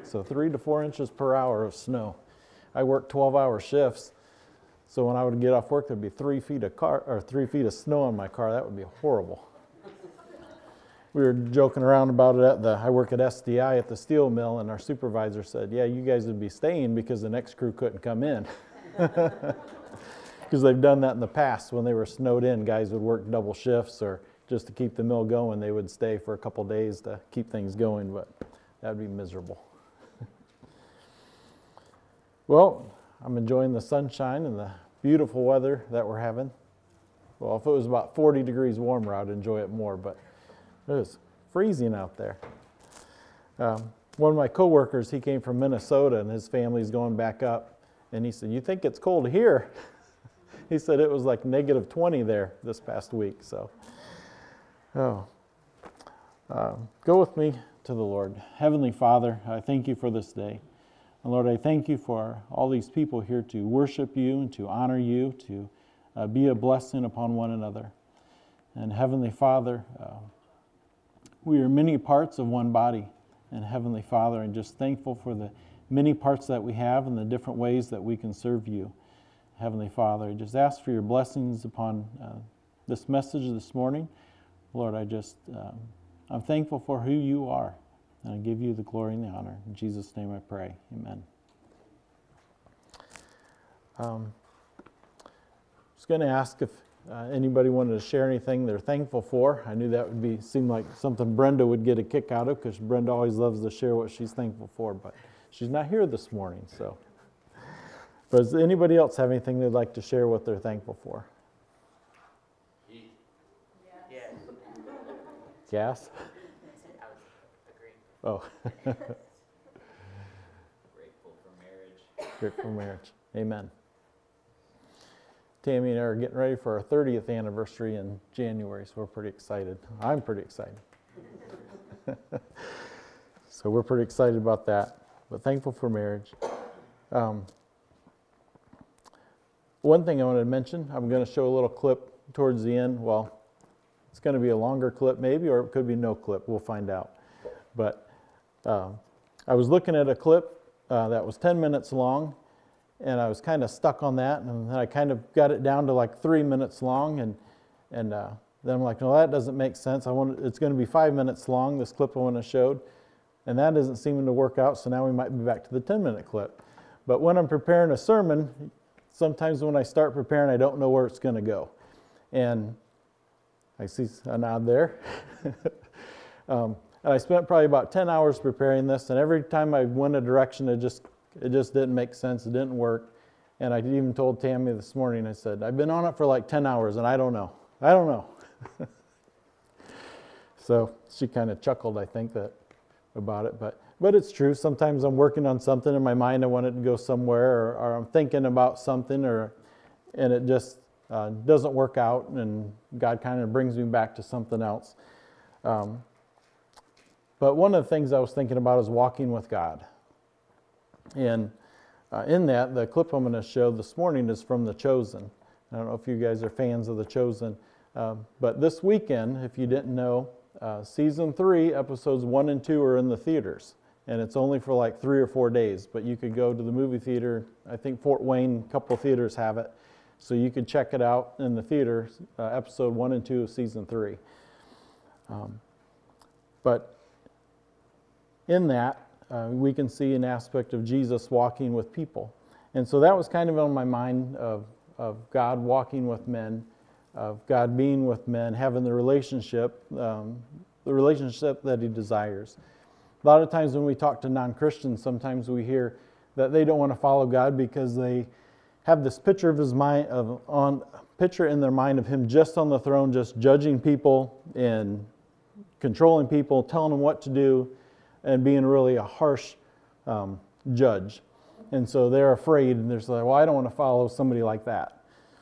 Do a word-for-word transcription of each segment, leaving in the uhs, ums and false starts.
so three to four inches per hour of snow. I worked twelve-hour shifts, so when I would get off work, there'd be three feet of car or three feet of snow on my car. That would be horrible. We were joking around about it at the. I work at S D I at the steel mill, and our supervisor said, "Yeah, you guys would be staying because the next crew couldn't come in." Because they've done that in the past. When they were snowed in, guys would work double shifts, or just to keep the mill going, they would stay for a couple days to keep things going, but that would be miserable. Well, I'm enjoying the sunshine and the beautiful weather that we're having. Well, if it was about forty degrees warmer, I'd enjoy it more, but it was freezing out there. Um, one of my coworkers, he came from Minnesota, and his family's going back up, and he said, "You think it's cold here?" He said it was like negative twenty there this past week. So, oh, uh, go with me to the Lord. Heavenly Father, I thank you for this day. And Lord, I thank you for all these people here to worship you and to honor you, to uh, be a blessing upon one another. And Heavenly Father, uh, we are many parts of one body. And Heavenly Father, I'm just thankful for the many parts that we have and the different ways that we can serve you. Heavenly Father, I just ask for your blessings upon uh, this message this morning. Lord, I just, um, I'm thankful for who you are, and I give you the glory and the honor. In Jesus' name I pray, amen. Um, I was going to ask if uh, anybody wanted to share anything they're thankful for. I knew that would be seem like something Brenda would get a kick out of, because Brenda always loves to share what she's thankful for, but she's not here this morning, so. But does anybody else have anything they'd like to share what they're thankful for? Yes. Gas? I was agreeing. Oh. Grateful for marriage. Grateful for marriage. Amen. Tammy and I are getting ready for our thirtieth anniversary in January, so we're pretty excited. I'm pretty excited. So we're pretty excited about that, but thankful for marriage. Um, One thing I wanted to mention, I'm going to show a little clip towards the end. Well, it's going to be a longer clip maybe, or it could be no clip. We'll find out. But uh, I was looking at a clip uh, that was ten minutes long, and I was kind of stuck on that, and then I kind of got it down to like three minutes long, and and uh, then I'm like, no, that doesn't make sense. I want it's going to be five minutes long, this clip I want to showed, and that isn't seeming to work out, so now we might be back to the ten-minute clip. But when I'm preparing a sermon, sometimes when I start preparing, I don't know where it's going to go. And I see a nod there. um, and I spent probably about ten hours preparing this, and every time I went a direction, it just it just didn't make sense. It didn't work. And I even told Tammy this morning, I said, I've been on it for like ten hours, and I don't know. I don't know. So she kind of chuckled, I think, that about it. But But it's true. Sometimes I'm working on something in my mind. I want it to go somewhere, or, or I'm thinking about something, or and it just uh, doesn't work out, and God kind of brings me back to something else. Um, but one of the things I was thinking about is walking with God. And uh, in that, the clip I'm going to show this morning is from The Chosen. I don't know if you guys are fans of The Chosen, uh, but this weekend, if you didn't know, uh, season three, episodes one and two are in the theaters. And it's only for like three or four days, but you could go to the movie theater. I think Fort Wayne, a couple of theaters have it. So you could check it out in the theater, uh, episode one and two of season three. Um, but in that, uh, we can see an aspect of Jesus walking with people. And so that was kind of on my mind of, of God walking with men, of God being with men, having the relationship, um, the relationship that he desires. A lot of times when we talk to non-Christians, sometimes we hear that they don't want to follow God because they have this picture of his mind of on picture in their mind of him just on the throne, just judging people and controlling people, telling them what to do, and being really a harsh um, judge. And so they're afraid, and they're like, well, I don't want to follow somebody like that.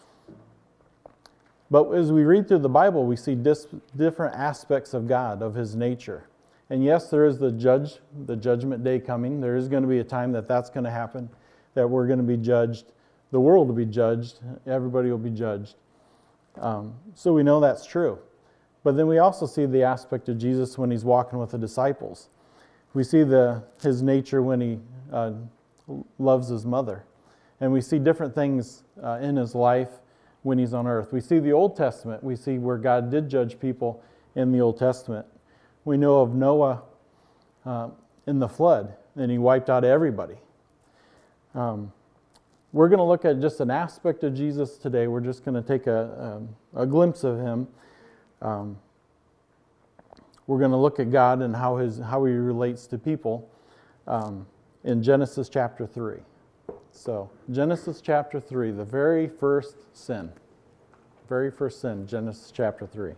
But as we read through the Bible, we see dis- different aspects of God, of his nature. And yes, there is the judge, the judgment day coming. There is going to be a time that that's going to happen, that we're going to be judged. The world will be judged. Everybody will be judged. Um, so we know that's true. But then we also see the aspect of Jesus when he's walking with the disciples. We see the his nature when he uh, loves his mother. And we see different things uh, in his life when he's on earth. We see the Old Testament. We see where God did judge people in the Old Testament. We know of Noah uh, in the flood, and he wiped out everybody. Um, we're going to look at just an aspect of Jesus today. We're just going to take a, a, a glimpse of him. Um, we're going to look at God and how his how he relates to people um, in Genesis chapter three. So, Genesis chapter three, the very first sin. Very first sin, Genesis chapter three.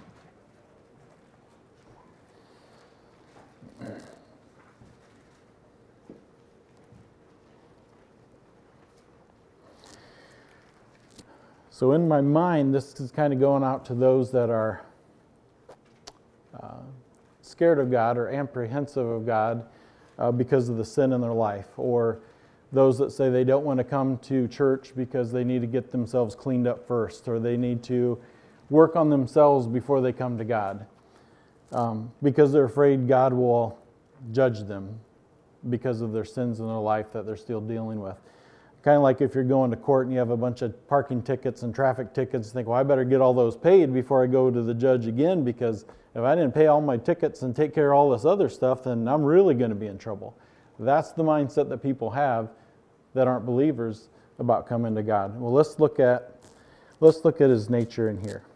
So in my mind, this is kind of going out to those that are uh, scared of God or apprehensive of God uh, because of the sin in their life, or those that say they don't want to come to church because they need to get themselves cleaned up first, or they need to work on themselves before they come to God, um, because they're afraid God will judge them because of their sins in their life that they're still dealing with. Kind of like if you're going to court and you have a bunch of parking tickets and traffic tickets, think, well, I better get all those paid before I go to the judge again, because if I didn't pay all my tickets and take care of all this other stuff, then I'm really going to be in trouble. That's the mindset that people have that aren't believers about coming to God. Well, let's look at let's look at his nature in here.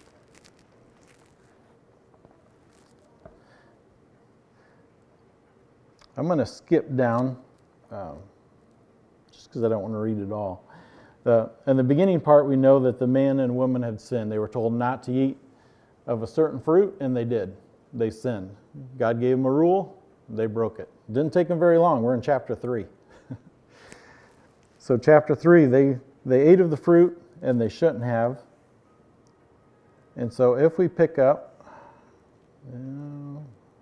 I'm going to skip down. Um, because I don't want to read it all. The, in the beginning part, we know that the man and woman had sinned. They were told not to eat of a certain fruit, and they did. They sinned. God gave them a rule. They broke it. Didn't take them very long. We're in chapter three. So chapter three, they, they ate of the fruit, and they shouldn't have. And so if we pick up... Uh,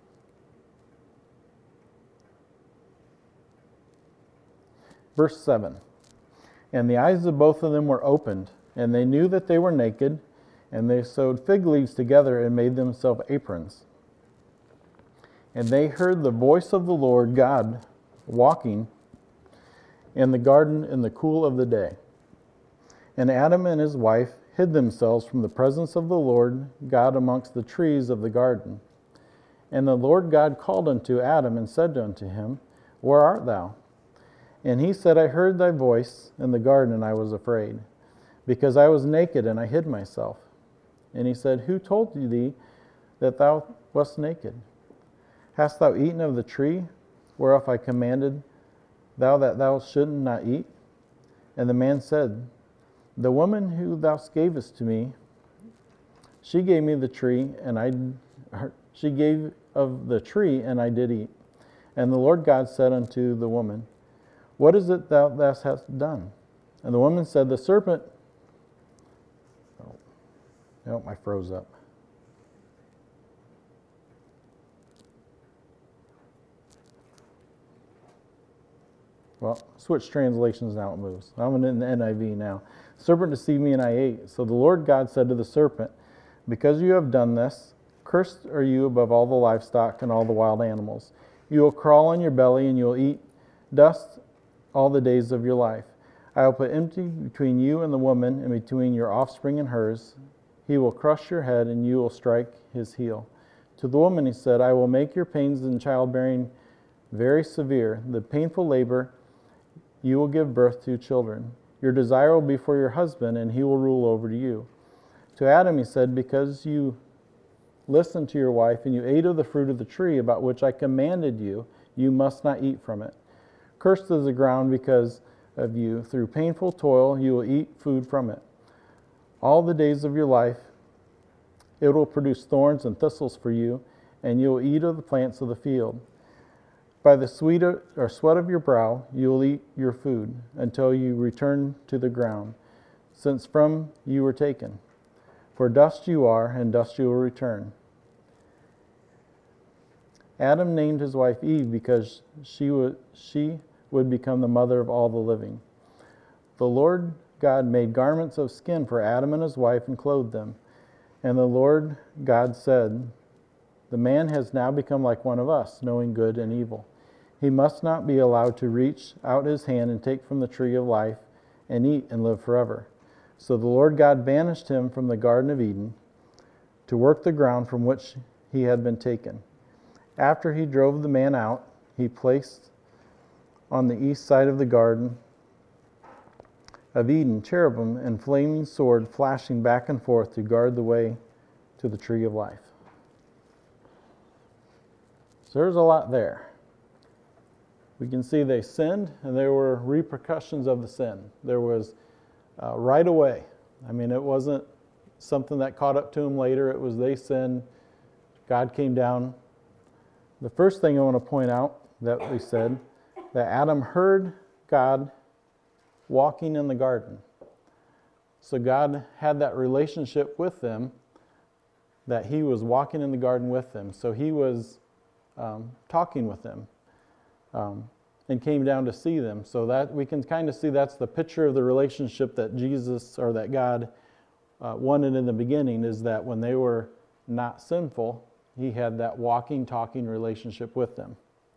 Verse seven, and the eyes of both of them were opened, and they knew that they were naked, and they sewed fig leaves together and made themselves aprons. And they heard the voice of the Lord God walking in the garden in the cool of the day. And Adam and his wife hid themselves from the presence of the Lord God amongst the trees of the garden. And the Lord God called unto Adam and said unto him, Where art thou? And he said, I heard thy voice in the garden, and I was afraid, because I was naked, and I hid myself. And he said, Who told thee that thou wast naked? Hast thou eaten of the tree whereof I commanded thou that thou shouldest not eat? And the man said, The woman who thou gavest to me, she gave me the tree, and I she gave of the tree, and I did eat. And the Lord God said unto the woman, What is it thou, thou hast done? And the woman said, The serpent... Oh, nope, I froze up. Well, switch translations now, it moves. I'm in the N I V now. Serpent deceived me, and I ate. So the Lord God said to the serpent, Because you have done this, cursed are you above all the livestock and all the wild animals. You will crawl on your belly, and you will eat dust all the days of your life. I will put enmity between you and the woman, and between your offspring and hers. He will crush your head, and you will strike his heel. To the woman he said, I will make your pains in childbearing very severe. The painful labor, you will give birth to children. Your desire will be for your husband, and he will rule over you. To Adam he said, Because you listened to your wife, and you ate of the fruit of the tree about which I commanded you, you must not eat from it. Cursed is the ground because of you. Through painful toil you will eat food from it. All the days of your life it will produce thorns and thistles for you, and you will eat of the plants of the field. By the sweet or sweat of your brow you will eat your food, until you return to the ground, since from you were taken. For dust you are, and dust you will return. Adam named his wife Eve because she would, she would become the mother of all the living. The Lord God made garments of skin for Adam and his wife and clothed them. And the Lord God said, The man has now become like one of us, knowing good and evil. He must not be allowed to reach out his hand and take from the tree of life and eat and live forever. So the Lord God banished him from the Garden of Eden to work the ground from which he had been taken. After he drove the man out, he placed on the east side of the Garden of Eden cherubim and flaming sword flashing back and forth to guard the way to the tree of life. So there's a lot there. We can see they sinned, and there were repercussions of the sin. There was uh, right away. I mean, it wasn't something that caught up to them later. It was they sinned. God came down. The first thing I want to point out that we said, that Adam heard God walking in the garden. So God had that relationship with them, that he was walking in the garden with them. So he was um, talking with them. Um, and came down to see them. So that we can kind of see that's the picture of the relationship that Jesus or that God uh, wanted in the beginning, is that when they were not sinful, he had that walking, talking relationship with them.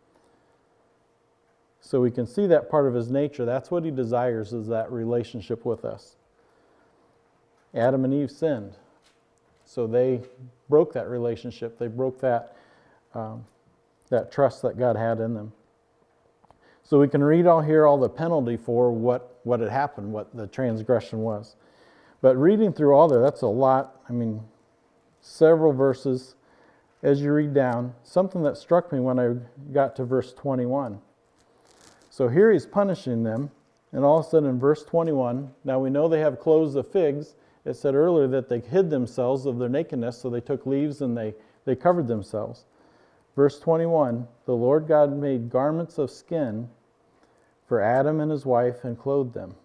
So we can see that part of his nature. That's what he desires, is that relationship with us. Adam and Eve sinned. So they broke that relationship. They broke that, um, that trust that God had in them. So we can read all here all the penalty for what, what had happened, what the transgression was. But reading through all there, that's a lot. I mean, several verses as you read down. Something that struck me when I got to verse twenty-one. So here he's punishing them, and all of a sudden in verse twenty-one, now we know they have clothes of figs. It said earlier that they hid themselves of their nakedness, so they took leaves and they, they covered themselves. Verse twenty-one, the Lord God made garments of skin for Adam and his wife and clothed them.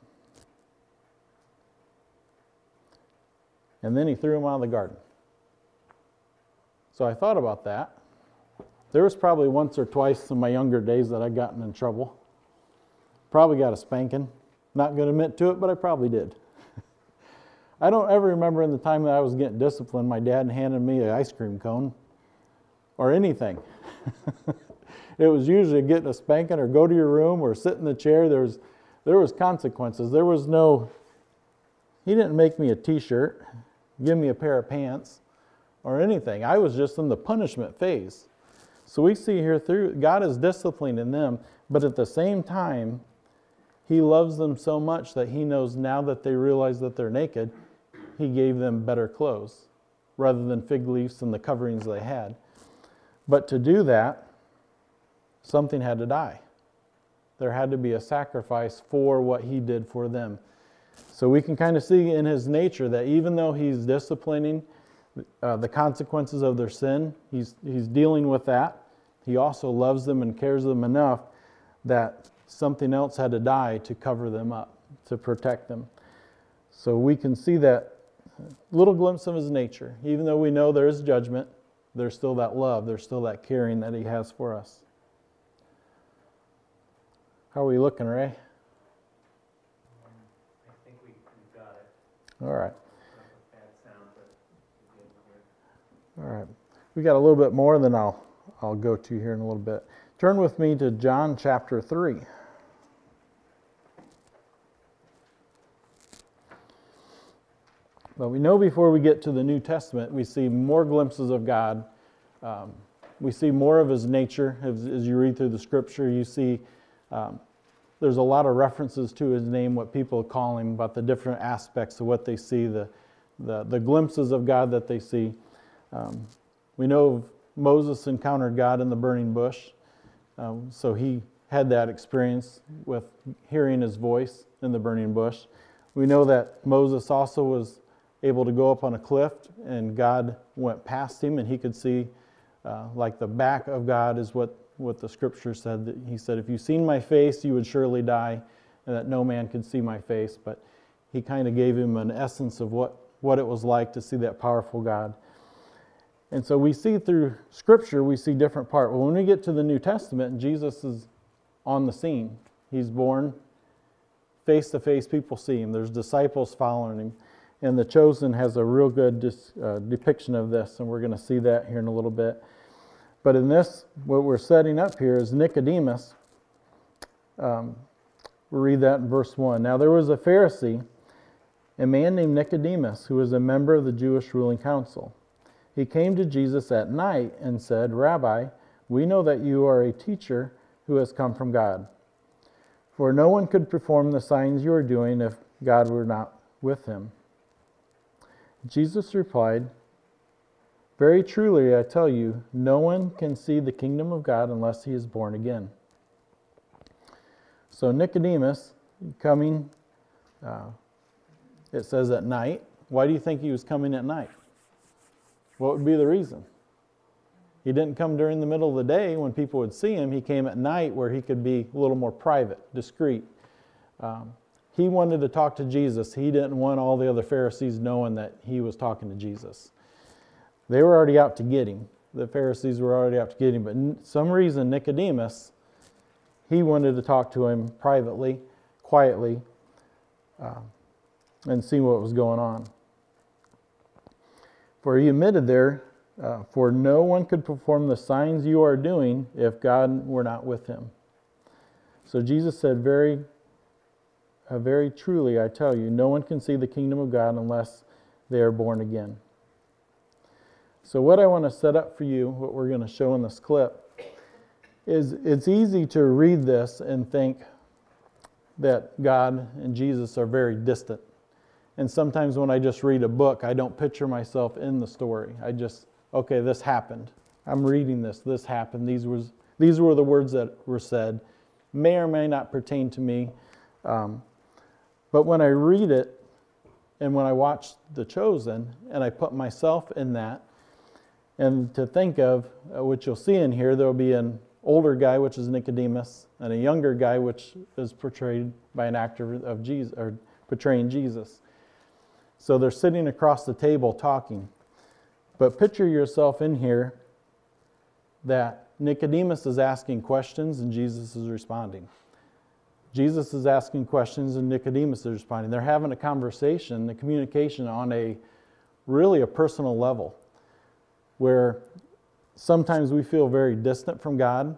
And then he threw them out of the garden. So I thought about that. There was probably once or twice in my younger days that I gotten in trouble. Probably got a spanking. Not going to admit to it, but I probably did. I don't ever remember in the time that I was getting disciplined, my dad handed me an ice cream cone or anything. It was usually getting a spanking or go to your room or sit in the chair. There was, there was consequences. There was no, he didn't make me a t-shirt, give me a pair of pants or anything. I was just in the punishment phase. So we see here through, God is disciplining them, but at the same time, he loves them so much that he knows now that they realize that they're naked, he gave them better clothes rather than fig leaves and the coverings they had. But to do that, something had to die. There had to be a sacrifice for what he did for them. So we can kind of see in his nature that even though he's disciplining uh, the consequences of their sin, he's, he's dealing with that. He also loves them and cares them enough that something else had to die to cover them up, to protect them. So we can see that little glimpse of his nature. Even though we know there is judgment, there's still that love, there's still that caring that he has for us. How are we looking, Ray? Um, I think we, we've got it. All right. Not with bad sound, but we'll be able to hear. All right. We got a little bit more than I'll I'll go to here in a little bit. Turn with me to John chapter three. But we know before we get to the New Testament, we see more glimpses of God. Um, we see more of his nature. As, as you read through the scripture, you see um, there's a lot of references to his name, what people call him, about the different aspects of what they see, the, the, the glimpses of God that they see. Um, we know Moses encountered God in the burning bush. Um, so he had that experience with hearing his voice in the burning bush. We know that Moses also was able to go up on a cliff and God went past him and he could see uh, like the back of God is what, what the scripture said. That he said, if you've seen my face, you would surely die, and that no man could see my face. But he kind of gave him an essence of what, what it was like to see that powerful God. And so we see through Scripture, we see different parts. Well, when we get to the New Testament, Jesus is on the scene. He's born face to face. People see him. There's disciples following him. And The Chosen has a real good dis, uh, depiction of this, and we're going to see that here in a little bit. But in this, what we're setting up here is Nicodemus. Um, we'll read that in verse one. Now there was a Pharisee, a man named Nicodemus, who was a member of the Jewish ruling council. He came to Jesus at night and said, Rabbi, we know that you are a teacher who has come from God. For no one could perform the signs you are doing if God were not with him. Jesus replied, very truly, I tell you, no one can see the kingdom of God unless he is born again. So Nicodemus, coming, uh, it says at night. Why do you think he was coming at night? What would be the reason? He didn't come during the middle of the day when people would see him. He came at night where he could be a little more private, discreet. Um, he wanted to talk to Jesus. He didn't want all the other Pharisees knowing that he was talking to Jesus. They were already out to get him. The Pharisees were already out to get him. But for some reason, Nicodemus, he wanted to talk to him privately, quietly, uh, and see what was going on. For he admitted there, uh, for no one could perform the signs you are doing if God were not with him. So Jesus said, very, uh, very truly, I tell you, no one can see the kingdom of God unless they are born again. So what I want to set up for you, what we're going to show in this clip, is it's easy to read this and think that God and Jesus are very distant. And sometimes when I just read a book, I don't picture myself in the story. I just, okay, this happened. I'm reading this. This happened. These was these were the words that were said. May or may not pertain to me. Um, but when I read it, and when I watch The Chosen, and I put myself in that, and to think of, uh, which you'll see in here, there'll be an older guy, which is Nicodemus, and a younger guy, which is portrayed by an actor of Jesus, or portraying Jesus. So they're sitting across the table talking. But picture yourself in here that Nicodemus is asking questions and Jesus is responding. Jesus is asking questions and Nicodemus is responding. They're having a conversation, a communication on a really a personal level, where sometimes we feel very distant from God.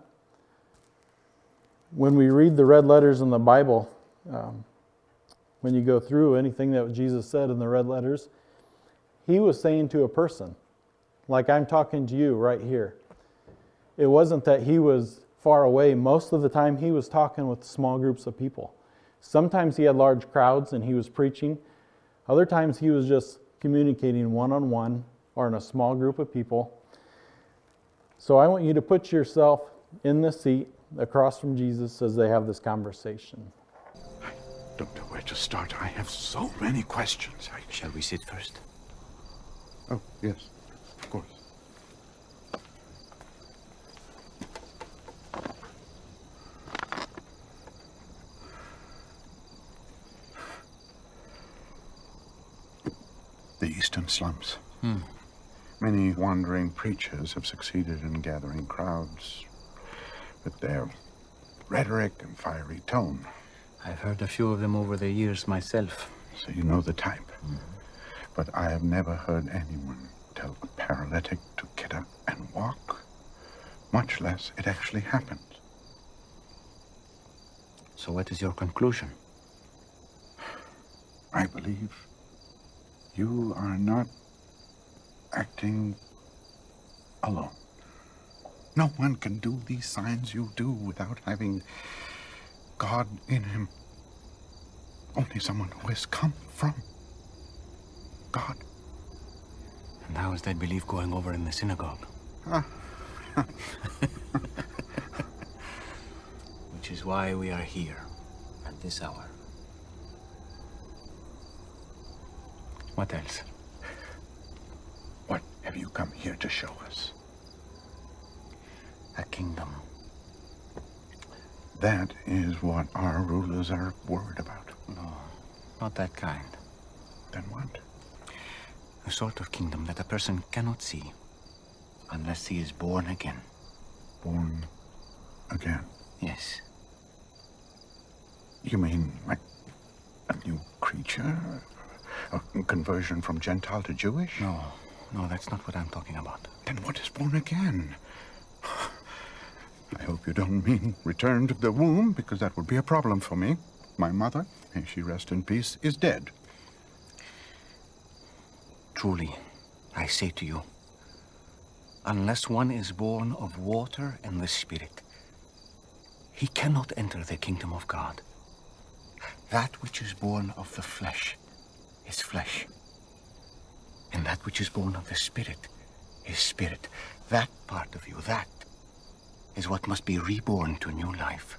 When we read the red letters in the Bible, um, when you go through anything that Jesus said in the red letters, he was saying to a person, like I'm talking to you right here. It wasn't that he was far away. Most of the time he was talking with small groups of people. Sometimes he had large crowds and he was preaching. Other times he was just communicating one-on-one or in a small group of people. So I want you to put yourself in the seat across from Jesus as they have this conversation. I don't know where to start. I have so many questions. I... Shall we sit first? Oh, yes, of course. The eastern slums. Hmm. Many wandering preachers have succeeded in gathering crowds with their rhetoric and fiery tone. I've heard a few of them over the years myself. So you know the type. Mm-hmm. But I have never heard anyone tell a paralytic to get up and walk, much less it actually happened. So what is your conclusion? I believe you are not acting alone. No one can do these signs you do without having God in him. Only someone who has come from God. And how is that belief going over in the synagogue? Ah. Which is why we are here at this hour. What else? What have you come here to show us? A kingdom. That is what our rulers are worried about. No, not that kind. Then what? A sort of kingdom that a person cannot see unless he is born again. Born again? Yes. You mean like a new creature? A conversion from Gentile to Jewish? No, no, that's not what I'm talking about. Then what is born again? I hope you don't mean return to the womb, because that would be a problem for me. My mother, may she rest in peace, is dead. Truly, I say to you, unless one is born of water and the Spirit, he cannot enter the kingdom of God. That which is born of the flesh is flesh, and that which is born of the Spirit is spirit. That part of you, that is what must be reborn to new life.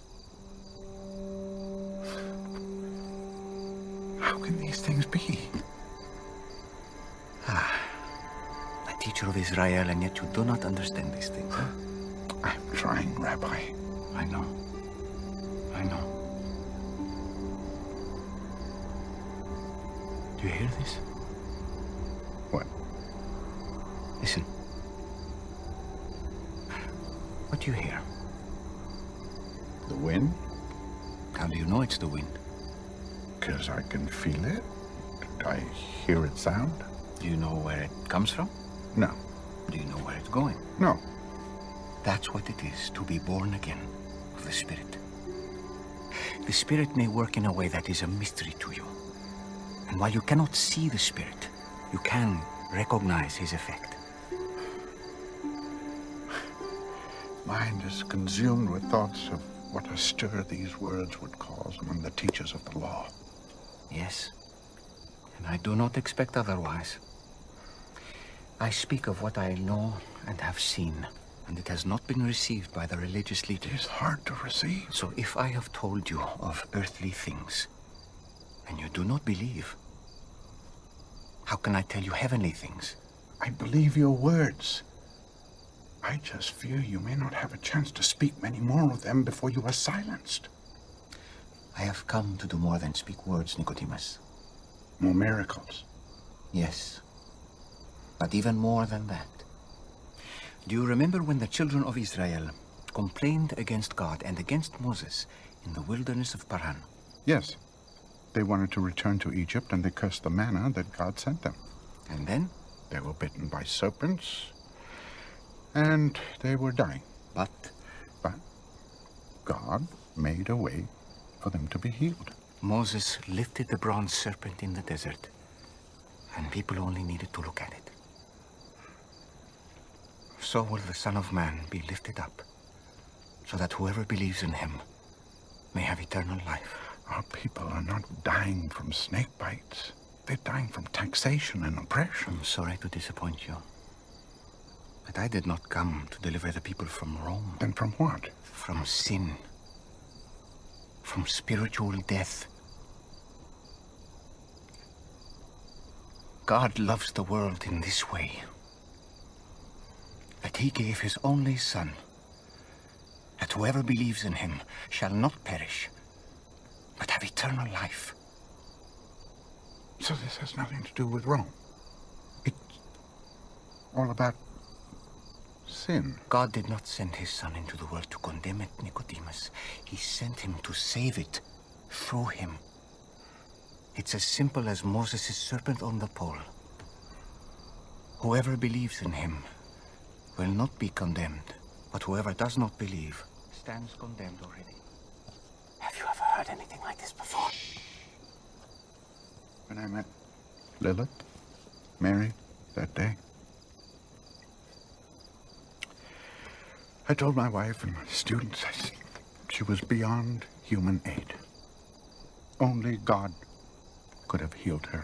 How can these things be? Ah, a teacher of Israel, and yet you do not understand these things, huh? I'm trying, Rabbi. I know. I know. Do you hear this? What? Listen. What do you hear? The wind? How do you know it's the wind? Because I can feel it. I hear it sound. Do you know where it comes from? No. Do you know where it's going? No. That's what it is to be born again of the Spirit. The Spirit may work in a way that is a mystery to you. And while you cannot see the Spirit, you can recognize his effect. Mind is consumed with thoughts of what a stir these words would cause among the teachers of the law. Yes, and I do not expect otherwise. I speak of what I know and have seen, and it has not been received by the religious It leaders. is hard to receive. So if I have told you of earthly things, and you do not believe, how can I tell you heavenly things? I believe your words. I just fear you may not have a chance to speak many more of them before you are silenced. I have come to do more than speak words, Nicodemus. More miracles. Yes, but even more than that. Do you remember when the children of Israel complained against God and against Moses in the wilderness of Paran? Yes. They wanted to return to Egypt, and they cursed the manna that God sent them. And then? They were bitten by serpents, and they were dying. But But God made a way for them to be healed. Moses lifted the bronze serpent in the desert, and people only needed to look at it. So will the Son of Man be lifted up, so that whoever believes in him may have eternal life. Our people are not dying from snake bites. They're dying from taxation and oppression. I'm sorry to disappoint you, but I did not come to deliver the people from Rome. Then from what? From sin. From spiritual death. God loves the world in this way, that he gave his only Son, that whoever believes in him shall not perish, but have eternal life. So this has nothing to do with Rome. It's all about sin. God did not send his Son into the world to condemn it, Nicodemus. He sent him to save it through him. It's as simple as Moses' serpent on the pole. Whoever believes in him will not be condemned, but whoever does not believe stands condemned already. Have you ever heard anything like this before? When I met Lilith, Mary, that day, I told my wife and my students I said, she was beyond human aid. Only God could have healed her.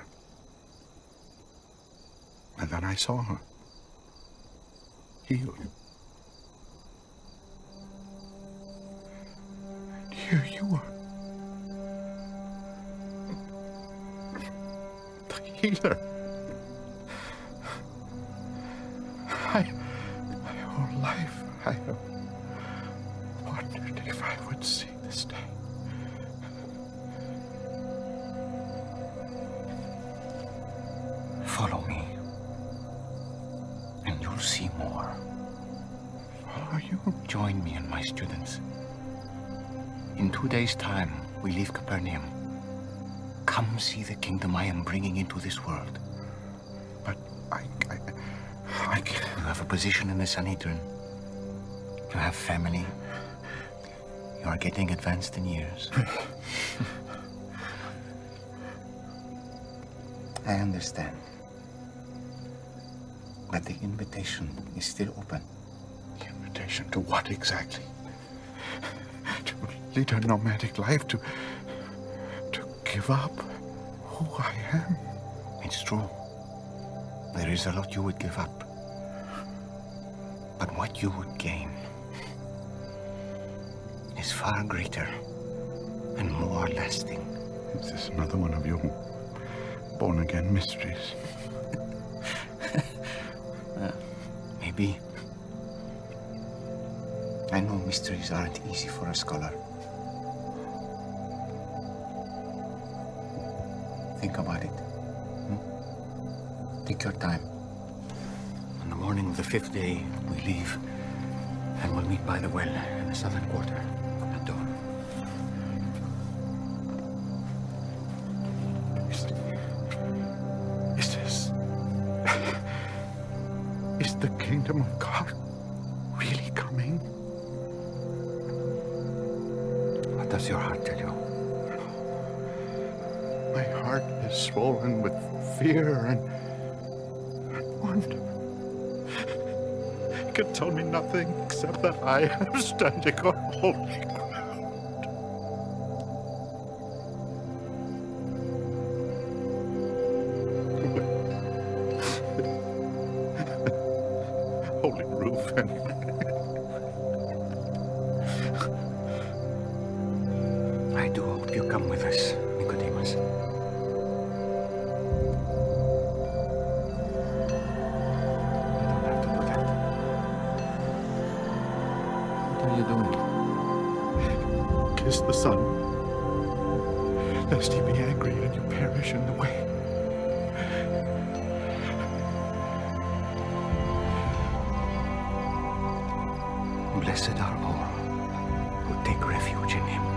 And then I saw her healed. And here you are. The healer. I, my whole life, I have wondered if I would see this day. Follow me, and you'll see more. Follow you? Join me and my students. In two days' time, we leave Capernaum. Come see the kingdom I am bringing into this world. But I, I, I can't. You have a position in the Sanhedrin. You have family. You are getting advanced in years. I understand. But the invitation is still open. The invitation to what exactly? To lead a nomadic life, to to give up who I am. It's true. There is a lot you would give up. But what you would gain is far greater and more lasting. Is this another one of your born-again mysteries? uh, maybe. I know mysteries aren't easy for a scholar. Think about it. Hmm? Take your time. On the morning of the fifth day, we leave, and we'll meet by the well in the southern quarter at dawn. Is, is this... is the kingdom of God really coming? What does your heart tell you? My heart is swollen with fear and wonder. It can tell me nothing except that I am standing on holy ground. Holy roof anyway. I do hope you come with us, Nicodemus. You don't have to do that. What are you doing? Kiss the Son, lest he be angry and you perish in the way. Blessed are all who take refuge in him.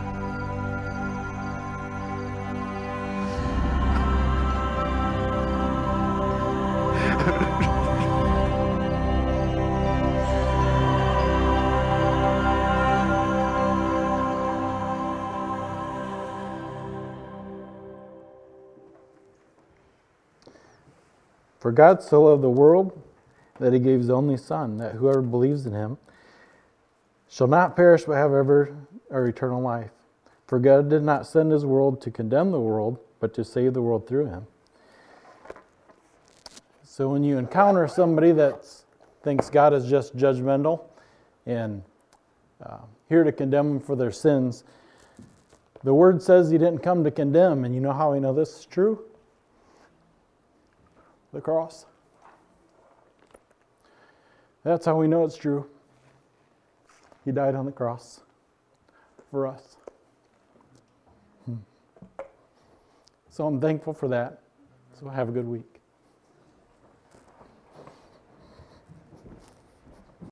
For God so loved the world that he gave his only Son, that whoever believes in him shall not perish but have ever or eternal life. For God did not send his world to condemn the world, but to save the world through him. So when you encounter somebody that thinks God is just judgmental and uh, here to condemn them for their sins, the word says he didn't come to condemn. And you know how we know this is true? The cross. That's how we know it's true. He died on the cross for us. Hmm. So I'm thankful for that. So have a good week.